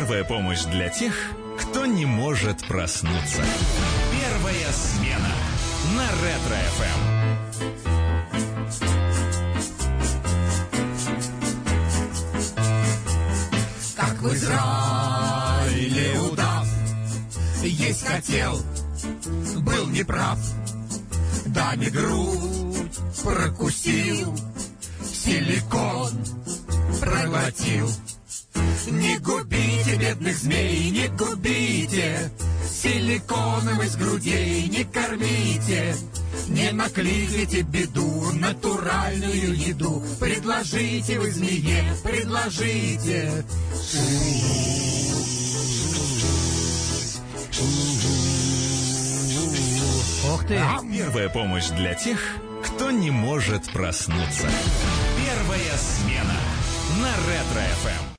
Первая помощь для тех, кто не может проснуться. Первая смена на Ретро-ФМ. Как в Израиле удав есть хотел, был неправ, даме грудь прокусил, силикон проглотил. Не губите бедных змей, не губите, силиконом из грудей не кормите. Не накликайте беду, натуральную еду предложите вы змее, предложите. Ух ты! Первая помощь для тех, кто не может проснуться. Первая смена на Ретро-ФМ.